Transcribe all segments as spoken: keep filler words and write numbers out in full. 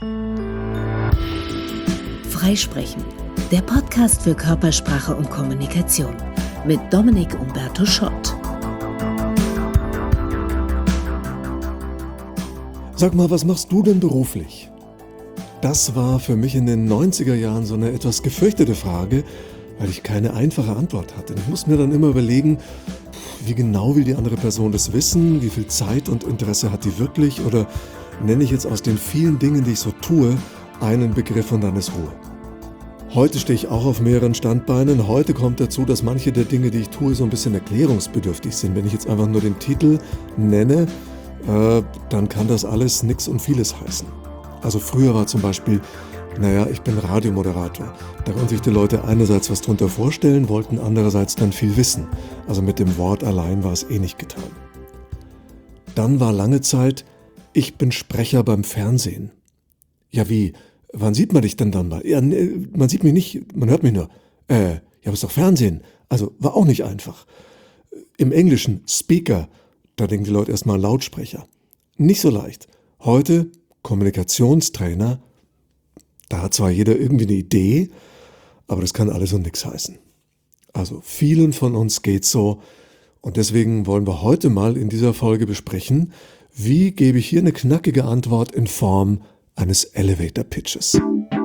Freisprechen, der Podcast für Körpersprache und Kommunikation mit Dominik Umberto Schott. Sag mal, was machst du denn beruflich? Das war für mich in den neunziger Jahren so eine etwas gefürchtete Frage, weil ich keine einfache Antwort hatte. Ich muss mir dann immer überlegen, wie genau will die andere Person das wissen, wie viel Zeit und Interesse hat die wirklich, oder nenne ich jetzt aus den vielen Dingen, die ich so tue, einen Begriff und dann ist Ruhe. Heute stehe ich auch auf mehreren Standbeinen. Heute kommt dazu, dass manche der Dinge, die ich tue, so ein bisschen erklärungsbedürftig sind. Wenn ich jetzt einfach nur den Titel nenne, äh, dann kann das alles nix und vieles heißen. Also früher war zum Beispiel, naja, ich bin Radiomoderator. Da konnten sich die Leute einerseits was drunter vorstellen, wollten andererseits dann viel wissen. Also mit dem Wort allein war es eh nicht getan. Dann war lange Zeit, ich bin Sprecher beim Fernsehen. Ja, wie? Wann sieht man dich denn dann mal? Ja, nee, man sieht mich nicht, man hört mich nur. Äh, ja, aber ist doch Fernsehen. Also war auch nicht einfach. Im Englischen Speaker, da denken die Leute erstmal Lautsprecher. Nicht so leicht. Heute Kommunikationstrainer. Da hat zwar jeder irgendwie eine Idee, aber das kann alles und nichts heißen. Also vielen von uns geht's so und deswegen wollen wir heute mal in dieser Folge besprechen, wie gebe ich hier eine knackige Antwort in Form eines Elevator Pitches.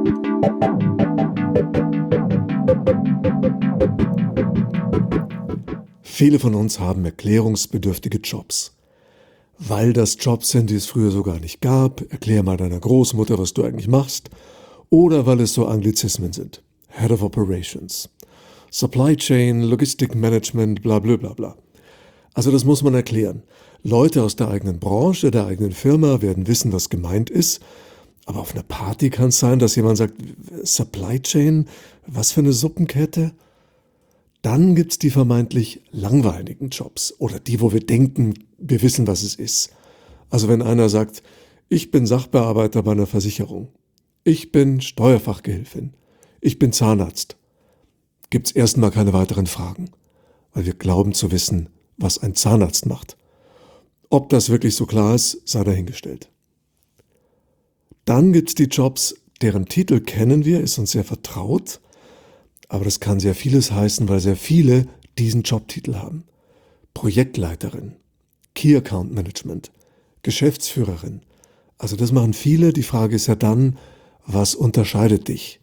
Viele von uns haben erklärungsbedürftige Jobs. Weil das Jobs sind, die es früher so gar nicht gab, erklär mal deiner Großmutter, was du eigentlich machst. Oder weil es so Anglizismen sind. Head of Operations, Supply Chain, Logistic Management, bla bla bla bla. Also das muss man erklären. Leute aus der eigenen Branche, der eigenen Firma werden wissen, was gemeint ist. Aber auf einer Party kann es sein, dass jemand sagt, Supply Chain, was für eine Suppenkette? Dann gibt es die vermeintlich langweiligen Jobs oder die, wo wir denken, wir wissen, was es ist. Also wenn einer sagt, ich bin Sachbearbeiter bei einer Versicherung. Ich bin Steuerfachgehilfin. Ich bin Zahnarzt. Gibt's erstmal keine weiteren Fragen, weil wir glauben zu wissen, was ein Zahnarzt macht. Ob das wirklich so klar ist, sei dahingestellt. Dann gibt's die Jobs, deren Titel kennen wir, ist uns sehr vertraut, aber das kann sehr vieles heißen, weil sehr viele diesen Jobtitel haben. Projektleiterin, Key Account Management, Geschäftsführerin. Also das machen viele. Die Frage ist ja dann, was unterscheidet dich?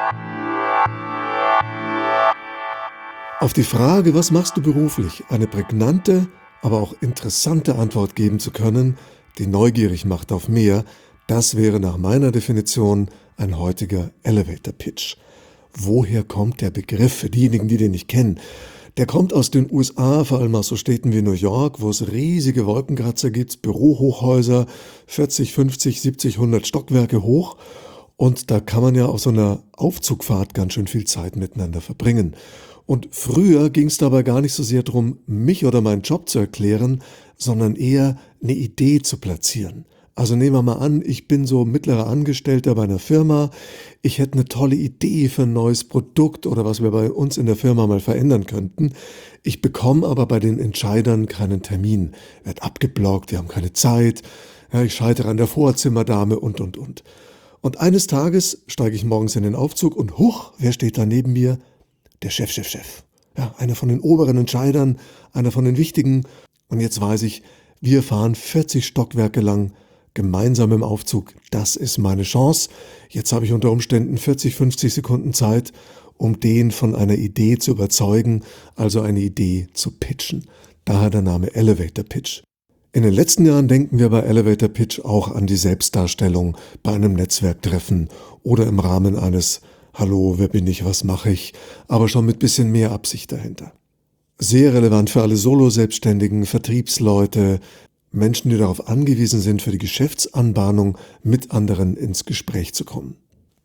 Auf die Frage, was machst du beruflich, eine prägnante, aber auch interessante Antwort geben zu können, die neugierig macht auf mehr, das wäre nach meiner Definition ein heutiger Elevator Pitch. Woher kommt der Begriff für diejenigen, die den nicht kennen? Der kommt aus den U S A, vor allem aus so Städten wie New York, wo es riesige Wolkenkratzer gibt, Bürohochhäuser, vierzig, fünfzig, siebzig, hundert Stockwerke hoch. Und da kann man ja auf so einer Aufzugfahrt ganz schön viel Zeit miteinander verbringen. Und früher ging es dabei gar nicht so sehr darum, mich oder meinen Job zu erklären, sondern eher eine Idee zu platzieren. Also nehmen wir mal an, ich bin so mittlerer Angestellter bei einer Firma, ich hätte eine tolle Idee für ein neues Produkt oder was wir bei uns in der Firma mal verändern könnten. Ich bekomme aber bei den Entscheidern keinen Termin, wird abgeblockt, die haben keine Zeit, ja, ich scheitere an der Vorzimmerdame und, und, und. Und eines Tages steige ich morgens in den Aufzug und huch, wer steht da neben mir? Der Chef, Chef, Chef. Ja, einer von den oberen Entscheidern, einer von den wichtigen. Und jetzt weiß ich, wir fahren vierzig Stockwerke lang gemeinsam im Aufzug. Das ist meine Chance. Jetzt habe ich unter Umständen vierzig, fünfzig Sekunden Zeit, um den von einer Idee zu überzeugen, also eine Idee zu pitchen. Daher der Name Elevator Pitch. In den letzten Jahren denken wir bei Elevator Pitch auch an die Selbstdarstellung bei einem Netzwerktreffen oder im Rahmen eines Hallo, wer bin ich, was mache ich, aber schon mit bisschen mehr Absicht dahinter. Sehr relevant für alle Solo-Selbstständigen, Vertriebsleute, Menschen, die darauf angewiesen sind, für die Geschäftsanbahnung mit anderen ins Gespräch zu kommen.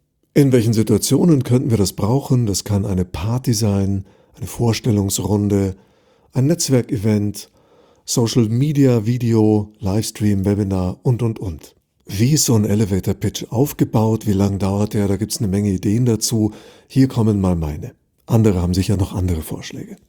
In welchen Situationen könnten wir das brauchen? Das kann eine Party sein, eine Vorstellungsrunde, ein Netzwerkevent, Social Media, Video, Livestream, Webinar und, und, und. Wie ist so ein Elevator Pitch aufgebaut? Wie lang dauert der? Da gibt es eine Menge Ideen dazu. Hier kommen mal meine. Andere haben sicher noch andere Vorschläge.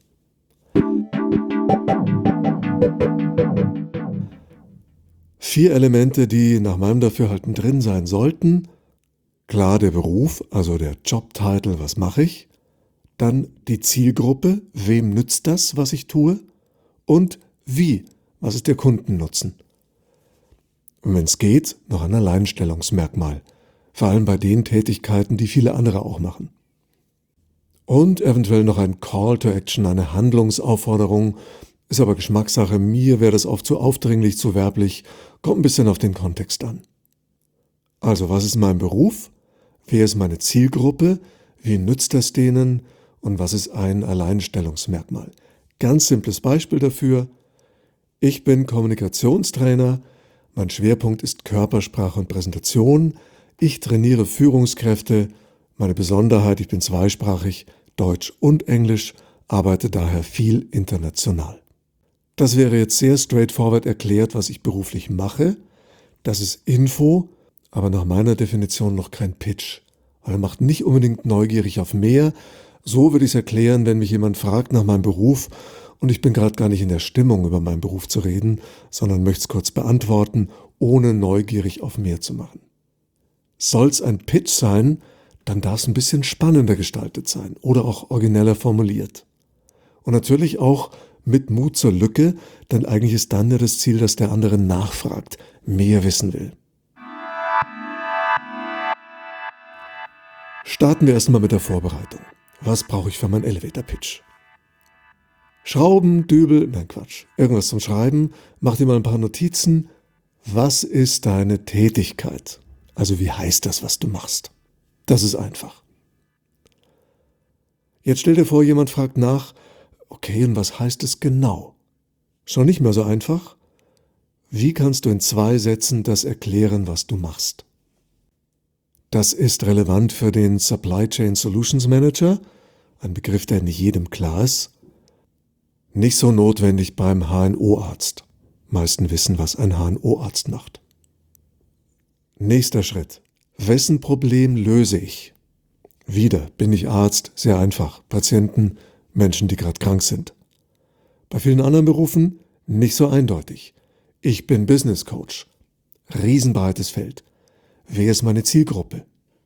Vier Elemente, die nach meinem Dafürhalten drin sein sollten. Klar, der Beruf, also der Jobtitel, was mache ich? Dann die Zielgruppe, wem nützt das, was ich tue? Und wie, was ist der Kundennutzen? Und wenn es geht, noch ein Alleinstellungsmerkmal, vor allem bei den Tätigkeiten, die viele andere auch machen. Und eventuell noch ein Call to Action, eine Handlungsaufforderung, ist aber Geschmackssache, mir wäre das oft zu aufdringlich, zu werblich, kommt ein bisschen auf den Kontext an. Also, was ist mein Beruf? Wer ist meine Zielgruppe? Wie nützt das denen? Und was ist ein Alleinstellungsmerkmal? Ganz simples Beispiel dafür. Ich bin Kommunikationstrainer, mein Schwerpunkt ist Körpersprache und Präsentation. Ich trainiere Führungskräfte, meine Besonderheit, ich bin zweisprachig, Deutsch und Englisch, arbeite daher viel international. Das wäre jetzt sehr straightforward erklärt, was ich beruflich mache. Das ist Info, aber nach meiner Definition noch kein Pitch. Weil er macht nicht unbedingt neugierig auf mehr. So würde ich es erklären, wenn mich jemand fragt nach meinem Beruf und ich bin gerade gar nicht in der Stimmung, über meinen Beruf zu reden, sondern möchte es kurz beantworten, ohne neugierig auf mehr zu machen. Soll es ein Pitch sein, dann darf es ein bisschen spannender gestaltet sein oder auch origineller formuliert. Und natürlich auch mit Mut zur Lücke, denn eigentlich ist dann ja das Ziel, dass der andere nachfragt, mehr wissen will. Starten wir erstmal mit der Vorbereitung. Was brauche ich für meinen Elevator-Pitch? Schrauben, Dübel, nein Quatsch, irgendwas zum Schreiben, mach dir mal ein paar Notizen. Was ist deine Tätigkeit? Also wie heißt das, was du machst? Das ist einfach. Jetzt stell dir vor, jemand fragt nach, okay, und was heißt es genau? Schon nicht mehr so einfach. Wie kannst du in zwei Sätzen das erklären, was du machst? Das ist relevant für den Supply Chain Solutions Manager, ein Begriff, der nicht jedem klar ist. Nicht so notwendig beim H N O-Arzt. Meisten wissen, was ein H N O-Arzt macht. Nächster Schritt. Wessen Problem löse ich? Wieder bin ich Arzt, sehr einfach. Patienten, Menschen, die gerade krank sind. Bei vielen anderen Berufen nicht so eindeutig. Ich bin Business Coach. Riesenbreites Feld. Wer ist meine Zielgruppe?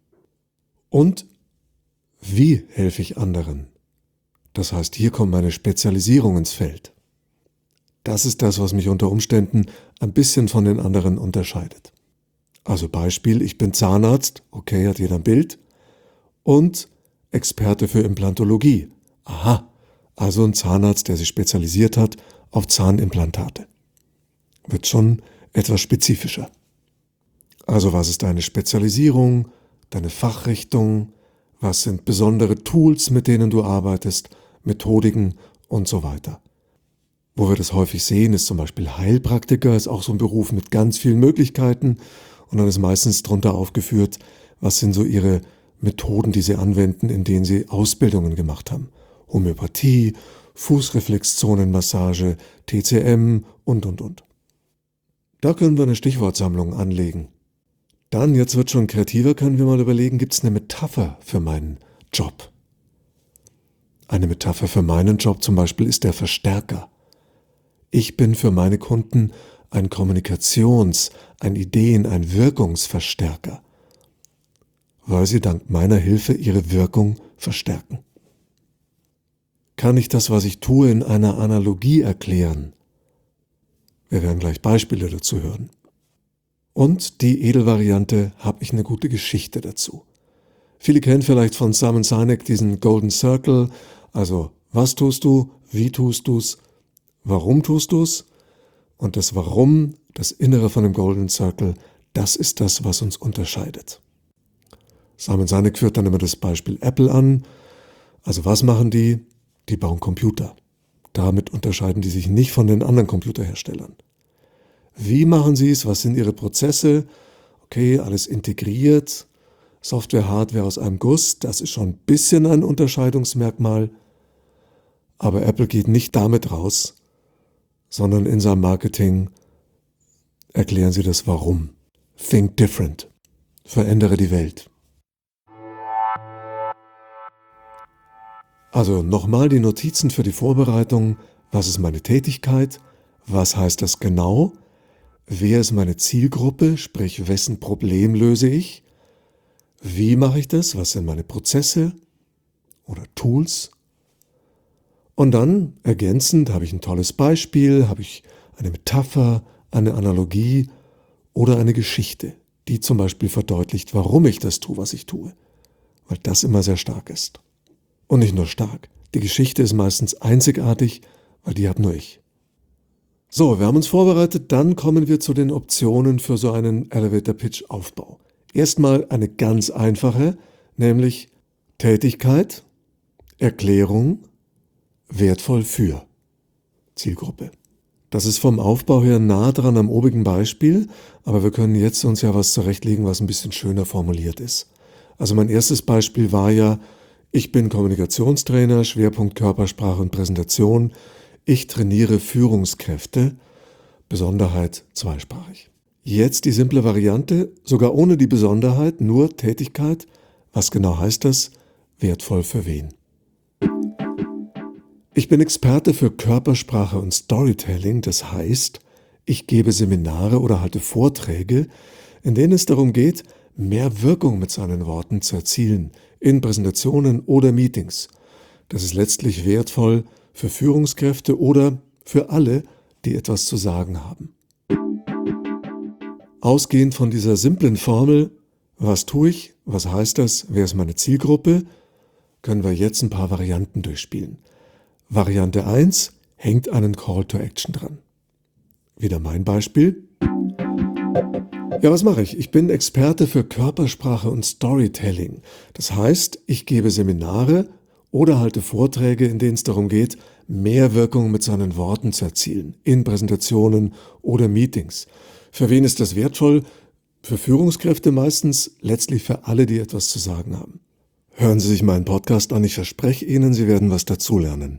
Und wie helfe ich anderen? Das heißt, hier kommt meine Spezialisierung ins Feld. Das ist das, was mich unter Umständen ein bisschen von den anderen unterscheidet. Also Beispiel, ich bin Zahnarzt, okay, hat jeder ein Bild, und Experte für Implantologie. Aha, also ein Zahnarzt, der sich spezialisiert hat auf Zahnimplantate. Wird schon etwas spezifischer. Also was ist deine Spezialisierung, deine Fachrichtung, was sind besondere Tools, mit denen du arbeitest, Methodiken und so weiter. Wo wir das häufig sehen, ist zum Beispiel Heilpraktiker, ist auch so ein Beruf mit ganz vielen Möglichkeiten und dann ist meistens drunter aufgeführt, was sind so ihre Methoden, die sie anwenden, in denen sie Ausbildungen gemacht haben. Homöopathie, Fußreflexzonenmassage, T C M und, und, und. Da können wir eine Stichwortsammlung anlegen. Dann, jetzt wird schon kreativer, können wir mal überlegen, gibt es eine Metapher für meinen Job? Eine Metapher für meinen Job zum Beispiel ist der Verstärker. Ich bin für meine Kunden ein Kommunikations-, ein Ideen-, ein Wirkungsverstärker, weil sie dank meiner Hilfe ihre Wirkung verstärken. Kann ich das, was ich tue, in einer Analogie erklären? Wir werden gleich Beispiele dazu hören. Und die Edelvariante, habe ich eine gute Geschichte dazu. Viele kennen vielleicht von Simon Sinek diesen Golden Circle, also was tust du, wie tust du's, warum tust du's? Und das Warum, das Innere von dem Golden Circle, das ist das, was uns unterscheidet. Simon Sinek führt dann immer das Beispiel Apple an. Also was machen die? Die bauen Computer. Damit unterscheiden die sich nicht von den anderen Computerherstellern. Wie machen sie es? Was sind ihre Prozesse? Okay, alles integriert. Software, Hardware aus einem Guss, das ist schon ein bisschen ein Unterscheidungsmerkmal. Aber Apple geht nicht damit raus, sondern in seinem Marketing erklären sie das Warum. Think different. Verändere die Welt. Also nochmal die Notizen für die Vorbereitung. Was ist meine Tätigkeit? Was heißt das genau? wer ist meine Zielgruppe, sprich wessen Problem löse ich, wie mache ich das, was sind meine Prozesse oder Tools. Und dann ergänzend habe ich ein tolles Beispiel, habe ich eine Metapher, eine Analogie oder eine Geschichte, die zum Beispiel verdeutlicht, warum ich das tue, was ich tue, weil das immer sehr stark ist. Und nicht nur stark, die Geschichte ist meistens einzigartig, weil die habe nur ich. So, wir haben uns vorbereitet, dann kommen wir zu den Optionen für so einen Elevator-Pitch-Aufbau. Erstmal eine ganz einfache, nämlich Tätigkeit, Erklärung, wertvoll für Zielgruppe. Das ist vom Aufbau her nah dran am obigen Beispiel, aber wir können jetzt uns ja was zurechtlegen, was ein bisschen schöner formuliert ist. Also mein erstes Beispiel war ja, ich bin Kommunikationstrainer, Schwerpunkt Körpersprache und Präsentation. Ich trainiere Führungskräfte, Besonderheit zweisprachig. Jetzt die simple Variante, sogar ohne die Besonderheit, nur Tätigkeit. Was genau heißt das? Wertvoll für wen? Ich bin Experte für Körpersprache und Storytelling, das heißt, ich gebe Seminare oder halte Vorträge, in denen es darum geht, mehr Wirkung mit seinen Worten zu erzielen, in Präsentationen oder Meetings. Das ist letztlich wertvoll für Führungskräfte oder für alle, die etwas zu sagen haben. Ausgehend von dieser simplen Formel, was tue ich, was heißt das, wer ist meine Zielgruppe, können wir jetzt ein paar Varianten durchspielen. Variante eins hängt einen Call to Action dran. Wieder mein Beispiel. Ja, was mache ich? Ich bin Experte für Körpersprache und Storytelling. Das heißt, ich gebe Seminare oder halte Vorträge, in denen es darum geht, mehr Wirkung mit seinen Worten zu erzielen, in Präsentationen oder Meetings. Für wen ist das wertvoll? Für Führungskräfte meistens, letztlich für alle, die etwas zu sagen haben. Hören Sie sich meinen Podcast an, ich verspreche Ihnen, Sie werden was dazulernen.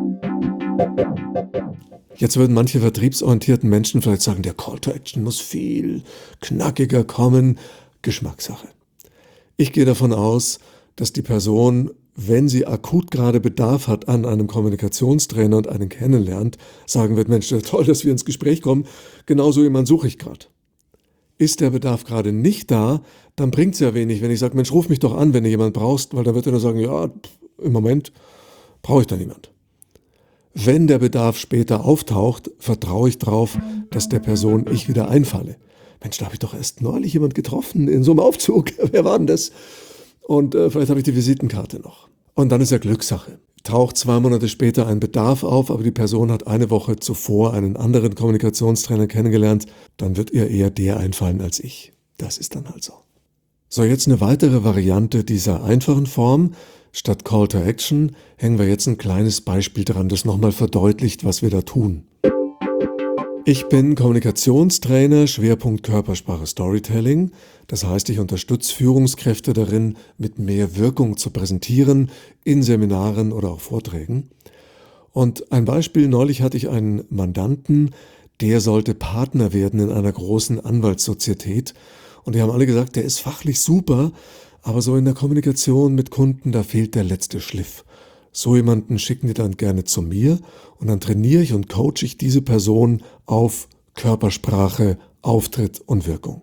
Jetzt würden manche vertriebsorientierten Menschen vielleicht sagen, der Call to Action muss viel knackiger kommen. Geschmackssache. Ich gehe davon aus, dass die Person, wenn sie akut gerade Bedarf hat an einem Kommunikationstrainer und einen kennenlernt, sagen wird, Mensch, toll, dass wir ins Gespräch kommen, genauso jemanden suche ich gerade. Ist der Bedarf gerade nicht da, dann bringt es ja wenig, wenn ich sage, Mensch, ruf mich doch an, wenn du jemanden brauchst, weil dann wird er nur sagen, ja, im Moment brauche ich da niemand. Wenn der Bedarf später auftaucht, vertraue ich darauf, dass der Person ich wieder einfalle. Mensch, da habe ich doch erst neulich jemand getroffen in so einem Aufzug. Wer war denn das? Und äh, vielleicht habe ich die Visitenkarte noch. Und dann ist ja Glückssache. Taucht zwei Monate später ein Bedarf auf, aber die Person hat eine Woche zuvor einen anderen Kommunikationstrainer kennengelernt, dann wird ihr eher der einfallen als ich. Das ist dann halt so. So, jetzt eine weitere Variante dieser einfachen Form. Statt Call to Action hängen wir jetzt ein kleines Beispiel dran, das nochmal verdeutlicht, was wir da tun. Ich bin Kommunikationstrainer, Schwerpunkt Körpersprache Storytelling. Das heißt, ich unterstütze Führungskräfte darin, mit mehr Wirkung zu präsentieren, in Seminaren oder auch Vorträgen. Und ein Beispiel, neulich hatte ich einen Mandanten, der sollte Partner werden in einer großen Anwaltssozietät. Und die haben alle gesagt, der ist fachlich super, aber so in der Kommunikation mit Kunden, da fehlt der letzte Schliff. So jemanden schicken die dann gerne zu mir und dann trainiere ich und coache ich diese Person auf Körpersprache, Auftritt und Wirkung.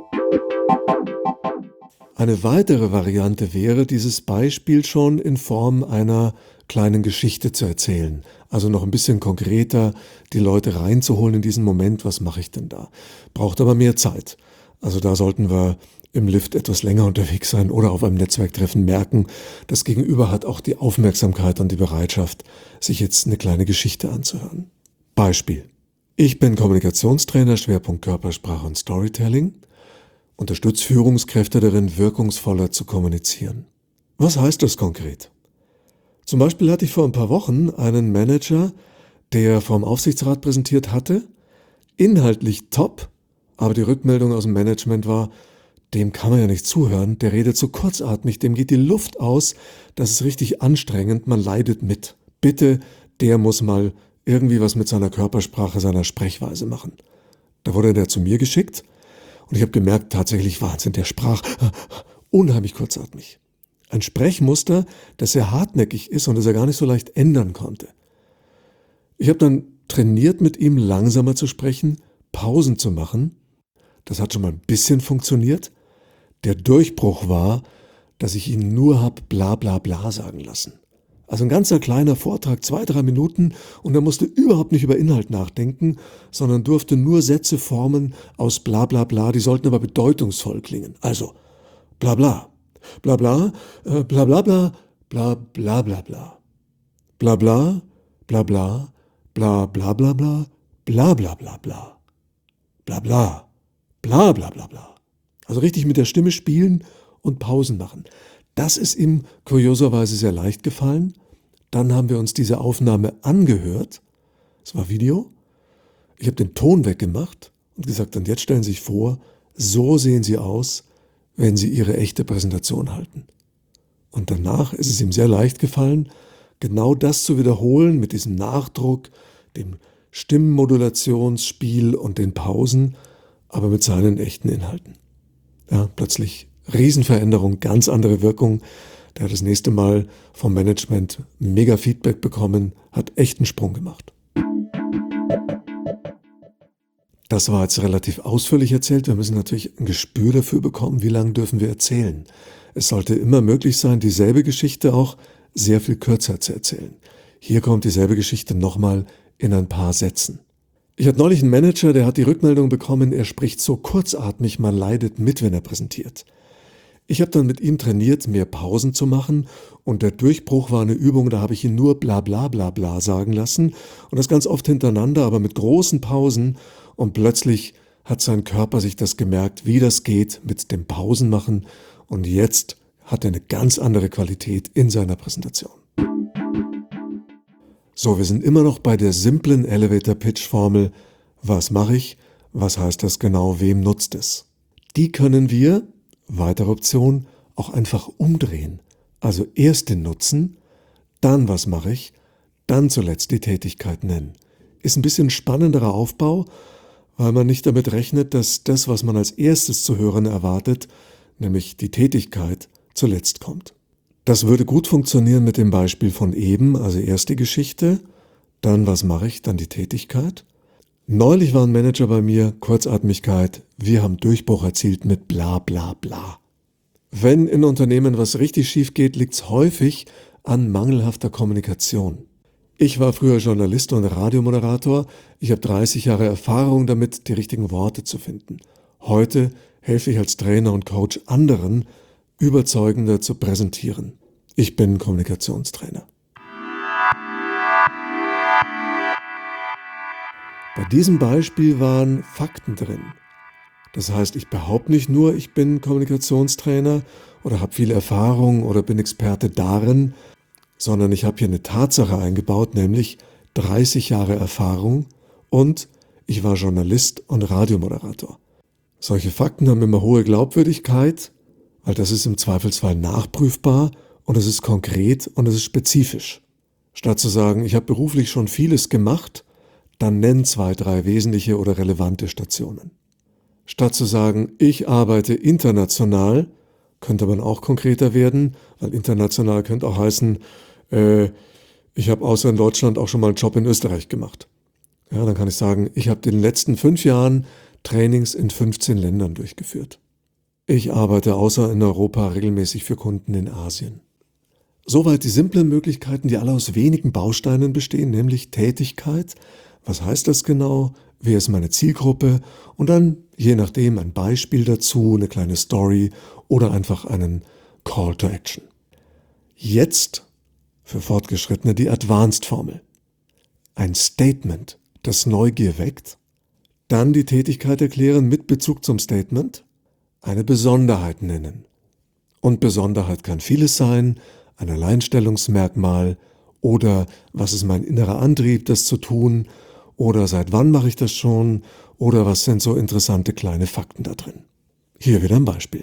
Eine weitere Variante wäre, dieses Beispiel schon in Form einer kleinen Geschichte zu erzählen. Also noch ein bisschen konkreter die Leute reinzuholen in diesen Moment, was mache ich denn da? Braucht aber mehr Zeit. Also da sollten wir im Lift etwas länger unterwegs sein oder auf einem Netzwerktreffen merken, das Gegenüber hat auch die Aufmerksamkeit und die Bereitschaft, sich jetzt eine kleine Geschichte anzuhören. Beispiel. Ich bin Kommunikationstrainer, Schwerpunkt Körpersprache und Storytelling, unterstütze Führungskräfte darin, wirkungsvoller zu kommunizieren. Was heißt das konkret? Zum Beispiel hatte ich vor ein paar Wochen einen Manager, der vom Aufsichtsrat präsentiert hatte, inhaltlich top, aber die Rückmeldung aus dem Management war, dem kann man ja nicht zuhören, der redet so kurzatmig, dem geht die Luft aus, das ist richtig anstrengend, man leidet mit. Bitte, der muss mal irgendwie was mit seiner Körpersprache, seiner Sprechweise machen. Da wurde der zu mir geschickt und ich habe gemerkt, tatsächlich Wahnsinn, der sprach unheimlich kurzatmig. Ein Sprechmuster, das sehr hartnäckig ist und das er gar nicht so leicht ändern konnte. Ich habe dann trainiert, mit ihm langsamer zu sprechen, Pausen zu machen. Das hat schon mal ein bisschen funktioniert. Der Durchbruch war, dass ich ihn nur hab bla bla bla sagen lassen. Also ein ganzer kleiner Vortrag, zwei, drei Minuten, und er musste überhaupt nicht über Inhalt nachdenken, sondern durfte nur Sätze formen aus bla bla bla, die sollten aber bedeutungsvoll klingen. Also bla bla, bla bla, äh, bla bla bla, bla bla bla bla, bla bla, bla bla, bla bla bla bla, bla bla bla bla, bla bla, bla bla bla bla. Also richtig mit der Stimme spielen und Pausen machen. Das ist ihm kurioserweise sehr leicht gefallen. Dann haben wir uns diese Aufnahme angehört. Es war Video. Ich habe den Ton weggemacht und gesagt, und jetzt stellen Sie sich vor, so sehen Sie aus, wenn Sie Ihre echte Präsentation halten. Und danach ist es ihm sehr leicht gefallen, genau das zu wiederholen mit diesem Nachdruck, dem Stimmmodulationsspiel und den Pausen, aber mit seinen echten Inhalten. Ja, plötzlich Riesenveränderung, ganz andere Wirkung. Der hat das nächste Mal vom Management mega Feedback bekommen, hat echt einen Sprung gemacht. Das war jetzt relativ ausführlich erzählt. Wir müssen natürlich ein Gespür dafür bekommen, wie lange dürfen wir erzählen. Es sollte immer möglich sein, dieselbe Geschichte auch sehr viel kürzer zu erzählen. Hier kommt dieselbe Geschichte nochmal in ein paar Sätzen. Ich hatte neulich einen Manager, der hat die Rückmeldung bekommen, er spricht so kurzatmig, man leidet mit, wenn er präsentiert. Ich habe dann mit ihm trainiert, mehr Pausen zu machen, und der Durchbruch war eine Übung, da habe ich ihn nur bla bla bla bla sagen lassen und das ganz oft hintereinander, aber mit großen Pausen, und plötzlich hat sein Körper sich das gemerkt, wie das geht mit dem Pausen machen, und jetzt hat er eine ganz andere Qualität in seiner Präsentation. So, wir sind immer noch bei der simplen Elevator-Pitch-Formel. Was mache ich? Was heißt das genau? Wem nutzt es? Die können wir, weitere Option, auch einfach umdrehen. Also erst den Nutzen, dann was mache ich, dann zuletzt die Tätigkeit nennen. Ist ein bisschen spannenderer Aufbau, weil man nicht damit rechnet, dass das, was man als erstes zu hören erwartet, nämlich die Tätigkeit, zuletzt kommt. Das würde gut funktionieren mit dem Beispiel von eben, also erst die Geschichte, dann was mache ich, dann die Tätigkeit. Neulich war ein Manager bei mir, Kurzatmigkeit, wir haben Durchbruch erzielt mit bla bla bla. Wenn in Unternehmen was richtig schief geht, liegt es häufig an mangelhafter Kommunikation. Ich war früher Journalist und Radiomoderator, ich habe dreißig Jahre Erfahrung damit, die richtigen Worte zu finden. Heute helfe ich als Trainer und Coach anderen, überzeugender zu präsentieren. Ich bin Kommunikationstrainer. Bei diesem Beispiel waren Fakten drin. Das heißt, ich behaupte nicht nur, ich bin Kommunikationstrainer oder habe viel Erfahrung oder bin Experte darin, sondern ich habe hier eine Tatsache eingebaut, nämlich dreißig Jahre Erfahrung, und ich war Journalist und Radiomoderator. Solche Fakten haben immer hohe Glaubwürdigkeit, weil das ist im Zweifelsfall nachprüfbar und es ist konkret und es ist spezifisch. Statt zu sagen, ich habe beruflich schon vieles gemacht, dann nenn zwei, drei wesentliche oder relevante Stationen. Statt zu sagen, ich arbeite international, könnte man auch konkreter werden, weil international könnte auch heißen, äh, ich habe außer in Deutschland auch schon mal einen Job in Österreich gemacht. Ja, dann kann ich sagen, ich habe in den letzten fünf Jahren Trainings in fünfzehn Ländern durchgeführt. Ich arbeite außer in Europa regelmäßig für Kunden in Asien. Soweit die simplen Möglichkeiten, die alle aus wenigen Bausteinen bestehen, nämlich Tätigkeit. Was heißt das genau? Wer ist meine Zielgruppe? Und dann, je nachdem, ein Beispiel dazu, eine kleine Story oder einfach einen Call to Action. Jetzt für Fortgeschrittene die Advanced-Formel. Ein Statement, das Neugier weckt. Dann die Tätigkeit erklären mit Bezug zum Statement. Eine Besonderheit nennen. Und Besonderheit kann vieles sein, ein Alleinstellungsmerkmal oder was ist mein innerer Antrieb, das zu tun, oder seit wann mache ich das schon, oder was sind so interessante kleine Fakten da drin. Hier wieder ein Beispiel.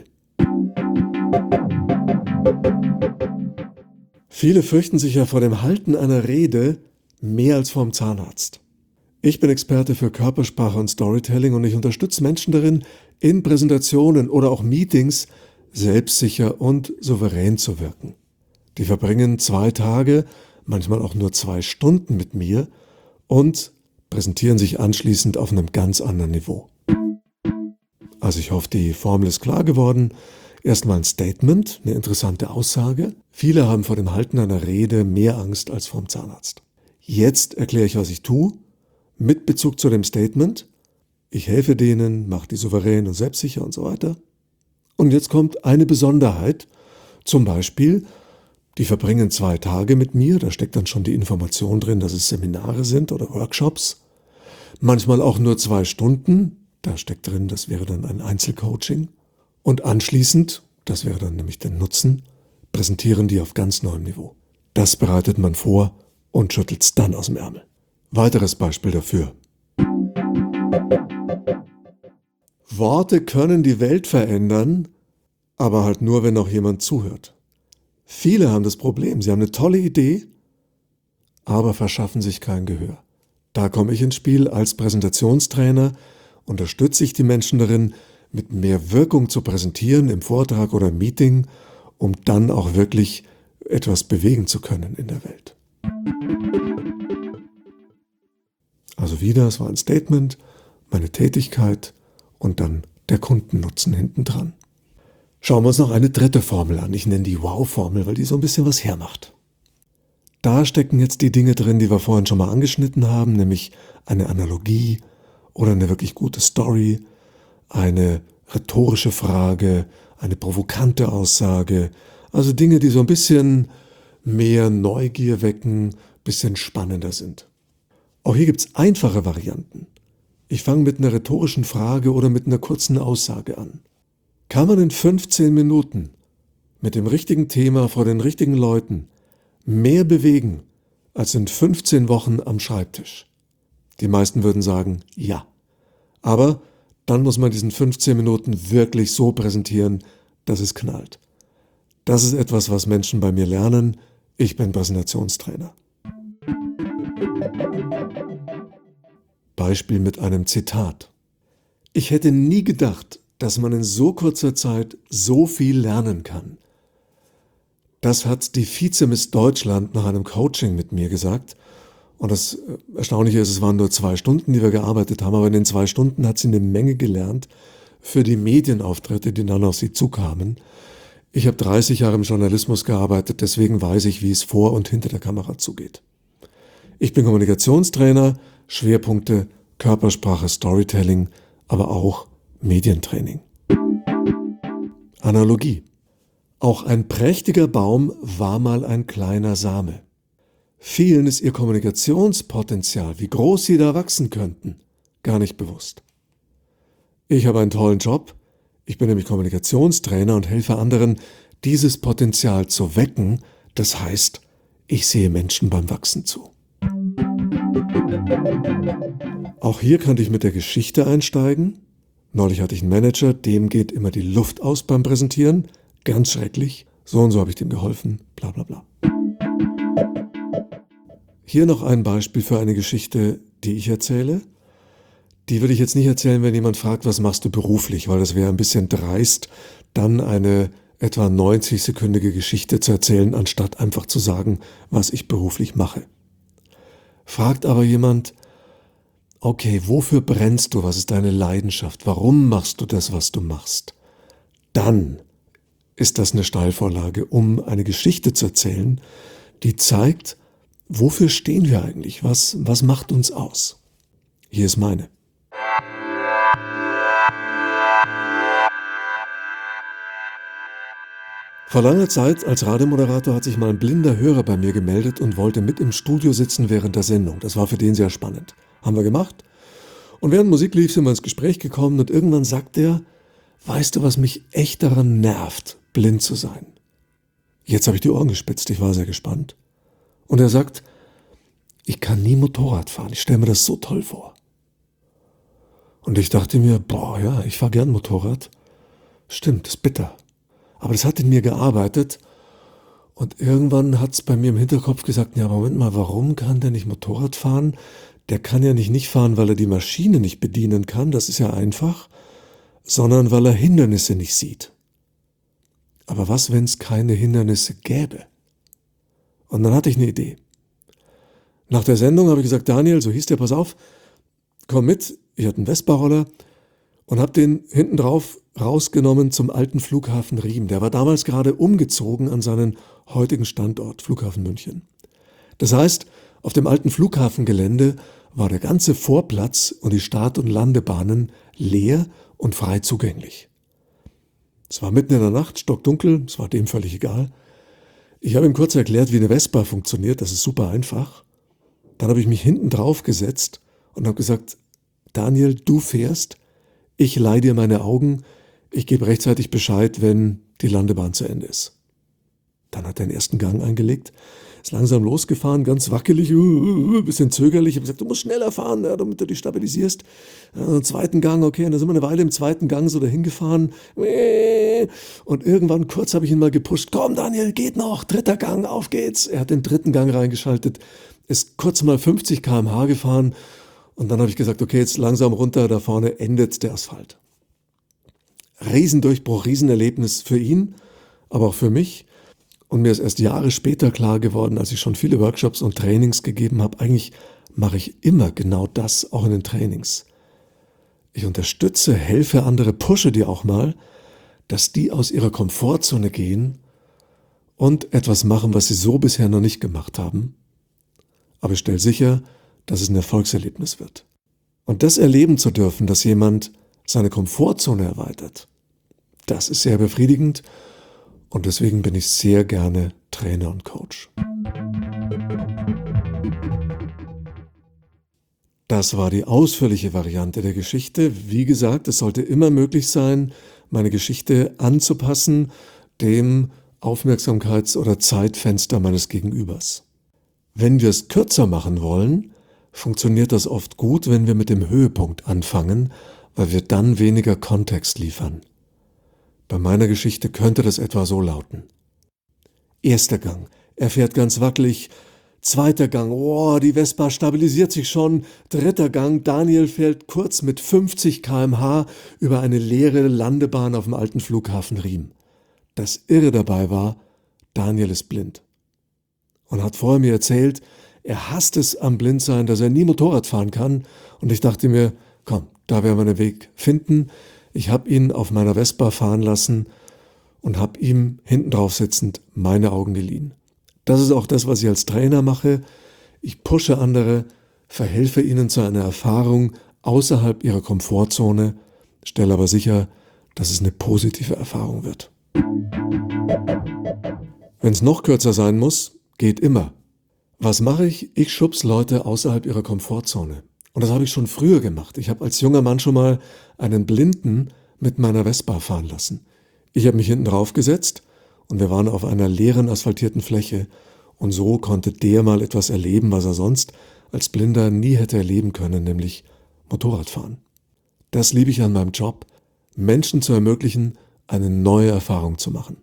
Viele fürchten sich ja vor dem Halten einer Rede mehr als vor dem Zahnarzt. Ich bin Experte für Körpersprache und Storytelling und ich unterstütze Menschen darin, in Präsentationen oder auch Meetings selbstsicher und souverän zu wirken. Die verbringen zwei Tage, manchmal auch nur zwei Stunden mit mir und präsentieren sich anschließend auf einem ganz anderen Niveau. Also ich hoffe, die Formel ist klar geworden. Erstmal ein Statement, eine interessante Aussage. Viele haben vor dem Halten einer Rede mehr Angst als vorm Zahnarzt. Jetzt erkläre ich, was ich tue, mit Bezug zu dem Statement. Ich helfe denen, mache die souverän und selbstsicher und so weiter. Und jetzt kommt eine Besonderheit, zum Beispiel, die verbringen zwei Tage mit mir, da steckt dann schon die Information drin, dass es Seminare sind oder Workshops. Manchmal auch nur zwei Stunden, da steckt drin, das wäre dann ein Einzelcoaching. Und anschließend, das wäre dann nämlich der Nutzen, präsentieren die auf ganz neuem Niveau. Das bereitet man vor und schüttelt es dann aus dem Ärmel. Weiteres Beispiel dafür. Worte können die Welt verändern, aber halt nur, wenn auch jemand zuhört. Viele haben das Problem, sie haben eine tolle Idee, aber verschaffen sich kein Gehör. Da komme ich ins Spiel als Präsentationstrainer, unterstütze ich die Menschen darin, mit mehr Wirkung zu präsentieren im Vortrag oder im Meeting, um dann auch wirklich etwas bewegen zu können in der Welt. Also wieder, es war ein Statement, meine Tätigkeit und dann der Kundennutzen hinten dran. Schauen wir uns noch eine dritte Formel an. Ich nenne die Wow-Formel, weil die so ein bisschen was hermacht. Da stecken jetzt die Dinge drin, die wir vorhin schon mal angeschnitten haben, nämlich eine Analogie oder eine wirklich gute Story, eine rhetorische Frage, eine provokante Aussage, also Dinge, die so ein bisschen mehr Neugier wecken, ein bisschen spannender sind. Auch hier gibt es einfache Varianten. Ich fange mit einer rhetorischen Frage oder mit einer kurzen Aussage an. Kann man in fünfzehn Minuten mit dem richtigen Thema vor den richtigen Leuten mehr bewegen als in fünfzehn Wochen am Schreibtisch? Die meisten würden sagen, ja. Aber dann muss man diesen fünfzehn Minuten wirklich so präsentieren, dass es knallt. Das ist etwas, was Menschen bei mir lernen. Ich bin Präsentationstrainer. Beispiel mit einem Zitat. Ich hätte nie gedacht, dass man in so kurzer Zeit so viel lernen kann. Das hat die Vize-Miss Deutschland nach einem Coaching mit mir gesagt. Und das Erstaunliche ist, es waren nur zwei Stunden, die wir gearbeitet haben, aber in den zwei Stunden hat sie eine Menge gelernt für die Medienauftritte, die dann auf sie zukamen. Ich habe dreißig Jahre im Journalismus gearbeitet, deswegen weiß ich, wie es vor und hinter der Kamera zugeht. Ich bin Kommunikationstrainer, Schwerpunkte Körpersprache, Storytelling, aber auch Medientraining. Analogie. Auch ein prächtiger Baum war mal ein kleiner Same. Vielen ist ihr Kommunikationspotenzial, wie groß sie da wachsen könnten, gar nicht bewusst. Ich habe einen tollen Job. Ich bin nämlich Kommunikationstrainer und helfe anderen, dieses Potenzial zu wecken. Das heißt, ich sehe Menschen beim Wachsen zu. Auch hier kann ich mit der Geschichte einsteigen. Neulich hatte ich einen Manager, dem geht immer die Luft aus beim Präsentieren. Ganz schrecklich. So und so habe ich dem geholfen. Bla bla bla. Hier noch ein Beispiel für eine Geschichte, die ich erzähle. Die würde ich jetzt nicht erzählen, wenn jemand fragt, was machst du beruflich, weil das wäre ein bisschen dreist, dann eine etwa neunzig-sekündige Geschichte zu erzählen, anstatt einfach zu sagen, was ich beruflich mache. Fragt aber jemand, okay, wofür brennst du, was ist deine Leidenschaft, warum machst du das, was du machst? Dann ist das eine Steilvorlage, um eine Geschichte zu erzählen, die zeigt, wofür stehen wir eigentlich, was, was macht uns aus? Hier ist meine. Vor langer Zeit als Radiomoderator hat sich mal ein blinder Hörer bei mir gemeldet und wollte mit im Studio sitzen während der Sendung. Das war für den sehr spannend. Haben wir gemacht. Und während Musik lief, sind wir ins Gespräch gekommen und irgendwann sagt er, weißt du, was mich echt daran nervt, blind zu sein? Jetzt habe ich die Ohren gespitzt, ich war sehr gespannt. Und er sagt, ich kann nie Motorrad fahren, ich stelle mir das so toll vor. Und ich dachte mir, boah, ja, ich fahre gern Motorrad. Stimmt, das ist bitter. Aber das hat in mir gearbeitet und irgendwann hat es bei mir im Hinterkopf gesagt, ja, Moment mal, warum kann der nicht Motorrad fahren? Der kann ja nicht nicht fahren, weil er die Maschine nicht bedienen kann, das ist ja einfach, sondern weil er Hindernisse nicht sieht. Aber was, wenn es keine Hindernisse gäbe? Und dann hatte ich eine Idee. Nach der Sendung habe ich gesagt, Daniel, so hieß der, pass auf, komm mit, ich hatte einen Vespa-Roller und habe den hinten drauf rausgenommen zum alten Flughafen Riem. Der war damals gerade umgezogen an seinen heutigen Standort, Flughafen München. Das heißt, auf dem alten Flughafengelände war der ganze Vorplatz und die Start- und Landebahnen leer und frei zugänglich. Es war mitten in der Nacht, stockdunkel, es war dem völlig egal. Ich habe ihm kurz erklärt, wie eine Vespa funktioniert, das ist super einfach. Dann habe ich mich hinten drauf gesetzt und habe gesagt, Daniel, du fährst, ich leihe dir meine Augen, ich gebe rechtzeitig Bescheid, wenn die Landebahn zu Ende ist. Dann hat er den ersten Gang eingelegt, ist langsam losgefahren, ganz wackelig, uh, uh, uh, bisschen zögerlich. Ich habe gesagt, du musst schneller fahren, ja, damit du dich stabilisierst. Ja, einen zweiten Gang, okay, und dann sind wir eine Weile im zweiten Gang so dahin gefahren. Und irgendwann kurz habe ich ihn mal gepusht, komm Daniel, geht noch, dritter Gang, auf geht's. Er hat den dritten Gang reingeschaltet, ist kurz mal fünfzig Kilometer pro Stunde gefahren und dann habe ich gesagt, okay, jetzt langsam runter, da vorne endet der Asphalt. Riesendurchbruch, Riesenerlebnis für ihn, aber auch für mich. Und mir ist erst Jahre später klar geworden, als ich schon viele Workshops und Trainings gegeben habe, eigentlich mache ich immer genau das, auch in den Trainings. Ich unterstütze, helfe andere, pushe die auch mal, dass die aus ihrer Komfortzone gehen und etwas machen, was sie so bisher noch nicht gemacht haben. Aber ich stelle sicher, dass es ein Erfolgserlebnis wird. Und das erleben zu dürfen, dass jemand seine Komfortzone erweitert, das ist sehr befriedigend. Und deswegen bin ich sehr gerne Trainer und Coach. Das war die ausführliche Variante der Geschichte. Wie gesagt, es sollte immer möglich sein, meine Geschichte anzupassen dem Aufmerksamkeits- oder Zeitfenster meines Gegenübers. Wenn wir es kürzer machen wollen, funktioniert das oft gut, wenn wir mit dem Höhepunkt anfangen, weil wir dann weniger Kontext liefern. Bei meiner Geschichte könnte das etwa so lauten. Erster Gang, er fährt ganz wackelig. Zweiter Gang, oh, die Vespa stabilisiert sich schon. Dritter Gang, Daniel fährt kurz mit fünfzig Kilometer pro Stunde über eine leere Landebahn auf dem alten Flughafen Riem. Das Irre dabei war, Daniel ist blind. Und hat vorher mir erzählt, er hasst es am Blindsein, dass er nie Motorrad fahren kann. Und ich dachte mir, komm, da werden wir einen Weg finden. Ich habe ihn auf meiner Vespa fahren lassen und habe ihm hinten drauf sitzend meine Augen geliehen. Das ist auch das, was ich als Trainer mache. Ich pushe andere, verhelfe ihnen zu einer Erfahrung außerhalb ihrer Komfortzone, stelle aber sicher, dass es eine positive Erfahrung wird. Wenn es noch kürzer sein muss, geht immer. Was mache ich? Ich schubs Leute außerhalb ihrer Komfortzone. Und das habe ich schon früher gemacht. Ich habe als junger Mann schon mal einen Blinden mit meiner Vespa fahren lassen. Ich habe mich hinten drauf gesetzt und wir waren auf einer leeren, asphaltierten Fläche. Und so konnte der mal etwas erleben, was er sonst als Blinder nie hätte erleben können, nämlich Motorradfahren. Das liebe ich an meinem Job, Menschen zu ermöglichen, eine neue Erfahrung zu machen.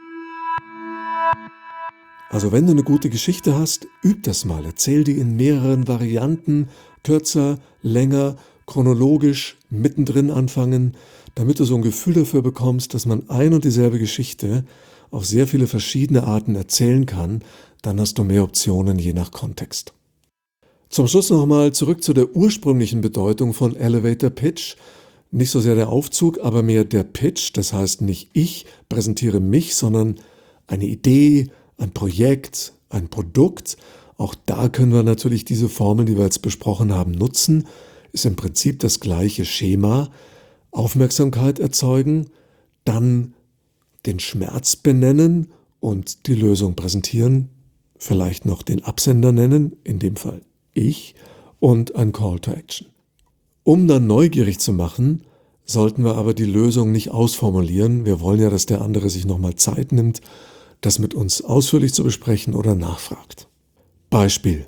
Also wenn du eine gute Geschichte hast, üb das mal. Erzähl die in mehreren Varianten, kürzer, länger, chronologisch, mittendrin anfangen, damit du so ein Gefühl dafür bekommst, dass man ein und dieselbe Geschichte auf sehr viele verschiedene Arten erzählen kann. Dann hast du mehr Optionen je nach Kontext. Zum Schluss nochmal zurück zu der ursprünglichen Bedeutung von Elevator Pitch. Nicht so sehr der Aufzug, aber mehr der Pitch. Das heißt, nicht ich präsentiere mich, sondern eine Idee, ein Projekt, ein Produkt. Auch da können wir natürlich diese Formeln, die wir jetzt besprochen haben, nutzen. Ist im Prinzip das gleiche Schema. Aufmerksamkeit erzeugen, dann den Schmerz benennen und die Lösung präsentieren. Vielleicht noch den Absender nennen, in dem Fall ich, und ein Call to Action. Um dann neugierig zu machen, sollten wir aber die Lösung nicht ausformulieren. Wir wollen ja, dass der andere sich nochmal Zeit nimmt, das mit uns ausführlich zu besprechen oder nachfragt. Beispiel.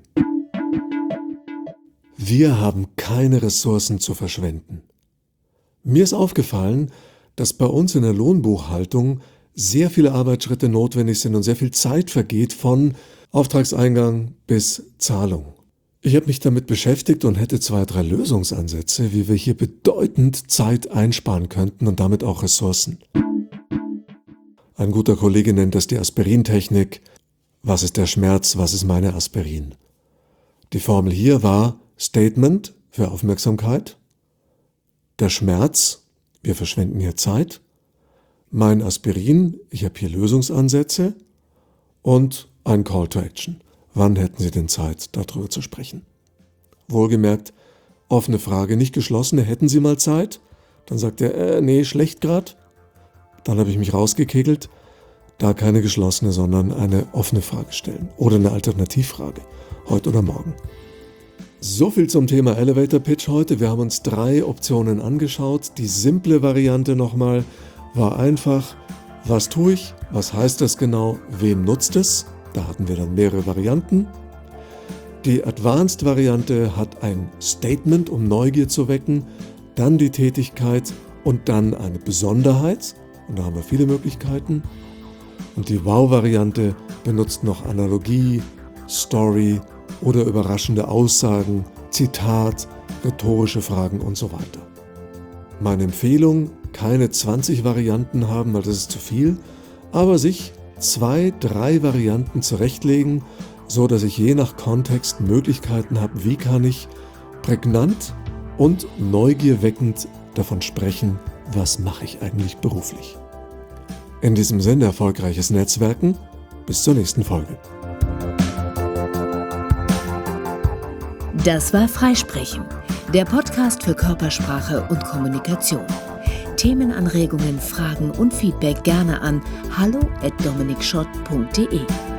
Wir haben keine Ressourcen zu verschwenden. Mir ist aufgefallen, dass bei uns in der Lohnbuchhaltung sehr viele Arbeitsschritte notwendig sind und sehr viel Zeit vergeht von Auftragseingang bis Zahlung. Ich habe mich damit beschäftigt und hätte zwei, drei Lösungsansätze, wie wir hier bedeutend Zeit einsparen könnten und damit auch Ressourcen. Ein guter Kollege nennt das die Aspirintechnik. Was ist der Schmerz? Was ist meine Aspirin? Die Formel hier war Statement, für Aufmerksamkeit, der Schmerz, wir verschwenden hier Zeit, mein Aspirin, ich habe hier Lösungsansätze und ein Call to Action. Wann hätten Sie denn Zeit, darüber zu sprechen? Wohlgemerkt, offene Frage, nicht geschlossene, hätten Sie mal Zeit? Dann sagt er, äh, nee, schlecht grad. Dann habe ich mich rausgekegelt, da keine geschlossene, sondern eine offene Frage stellen oder eine Alternativfrage, heute oder morgen. So viel zum Thema Elevator Pitch heute. Wir haben uns drei Optionen angeschaut. Die simple Variante nochmal war einfach, was tue ich, was heißt das genau, wem nutzt es? Da hatten wir dann mehrere Varianten. Die Advanced Variante hat ein Statement, um Neugier zu wecken, dann die Tätigkeit und dann eine Besonderheit. Und da haben wir viele Möglichkeiten. Und die Wow-Variante benutzt noch Analogie, Story oder überraschende Aussagen, Zitat, rhetorische Fragen und so weiter. Meine Empfehlung, keine zwanzig Varianten haben, weil das ist zu viel, aber sich zwei, drei Varianten zurechtlegen, so dass ich je nach Kontext Möglichkeiten habe, wie kann ich prägnant und neugierweckend davon sprechen, was mache ich eigentlich beruflich. In diesem Sinne erfolgreiches Netzwerken, bis zur nächsten Folge. Das war Freisprechen, der Podcast für Körpersprache und Kommunikation. Themenanregungen, Fragen und Feedback gerne an hallo at dominik schott punkt de.